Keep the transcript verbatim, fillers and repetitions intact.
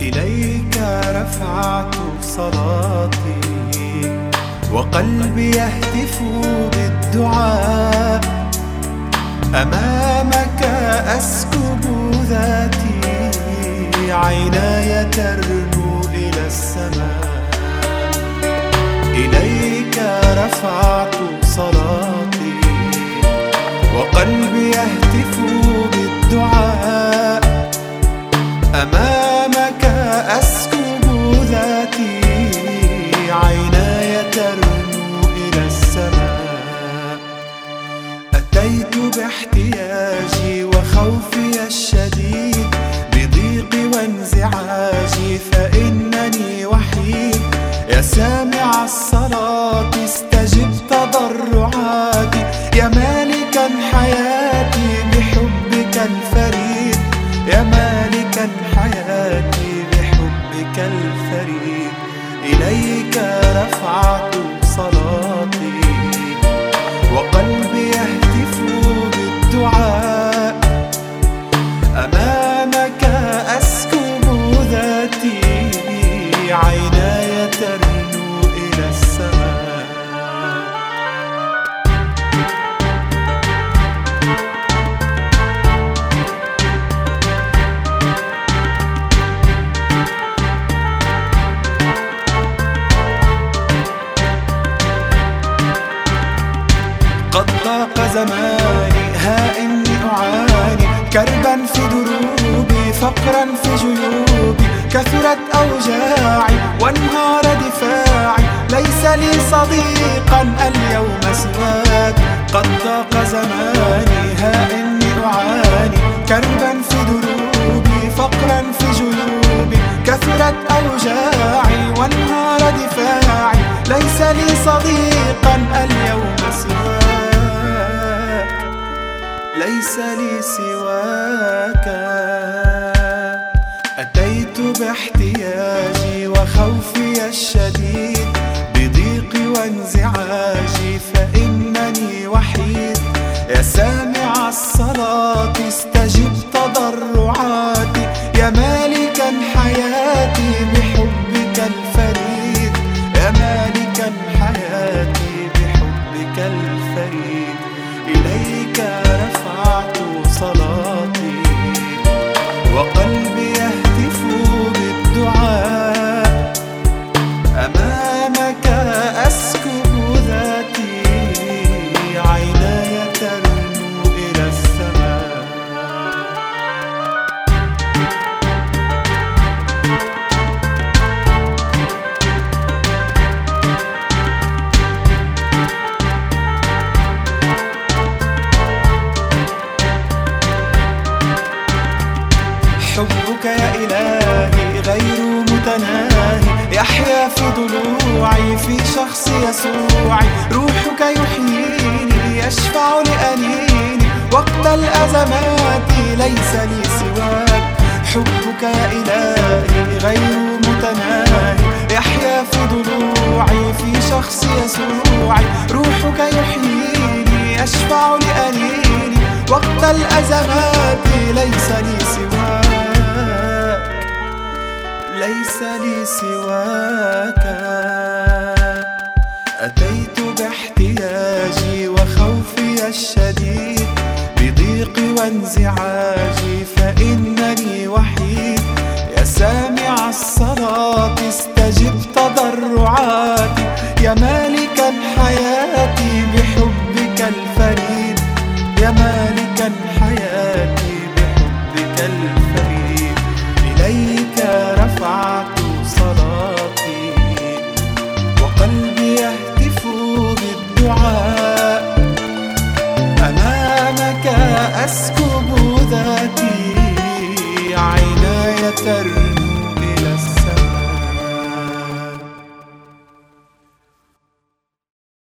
إليك رفعت صلاتي وقلبي يهتف بالدعاء، أمامك أسكب ذاتي، عيناي ترنو إلى السماء. إليك رفعت صلاتي وقلبي يهتف بالدعاء، أمامك أسكب ذاتي، عيناي ترنو إلى السماء. أتيت باحتياجي وخوفي الشديد، بضيقي وانزعاجي فإنني وحيد. يا سامع الصلاة استجب تضرعاتي، يا مالكا حياتي بحبك الفريد، يا مالكا حياتي بحبك الفريد. إليك رفعت صلاتي وقلبي يهتف بالدعاء، أمامك أسكب ذاتي، عيناي ترنو إلى السماء. قد ضاق زماني، ها إني أعاني كربا في دروبي، فقرا في جيوبي، كثرت أوجاعي وانهار دفاعي، ليس لي صديقا اليوم سواك. قد ضاق زماني، ها إني أعاني كربا في دروبي، فقرا في جيوبي، كثرت أوجاعي وانهار دفاعي، ليس لي صديقا اليوم سواك، ليس لي سواك. أتيت باحتياجي وخوفي الشديد، بضيقي وانزعاجي فإنني وحيد. يا سامع الصلاة استجب تضرعاتي، يا مالكا حياتي بحبك الفريد، يا مالكا حياتي بحبك الفريد. إليك رفعت صلاتي وقلبي يهتف بالدعاء، أمامك أسكب ذاتي، عيناي ترنو إلى السماء. حبك يا إلهي غير متناهي، يحيا في ضلوعي في شخص يسوعي. روحك يحييني يشفع لأنيني وقت الأزمات، ليس لي سواك. حبك يا إلهي غير متناهي، يحيا في ضلوعي في شخص يسوعي. روحك يحييني يشفع لأنيني وقت الأزمات، ليس لي سواك، ليس لي سواك. أتيت باحتياجي وخوفي الشديد، بضيقي وانزعاجي فإنني وحيد. يا سامع الصلاة استجب تضرعاتي، يا مالكا حياتي بحبك الفريد، يا مالكا حياتي بحبك الفريد. إليك رفعت صلاتي وقلبي يهتف بالدعاء، أمامك أسكب ذاتي، عيناي ترنو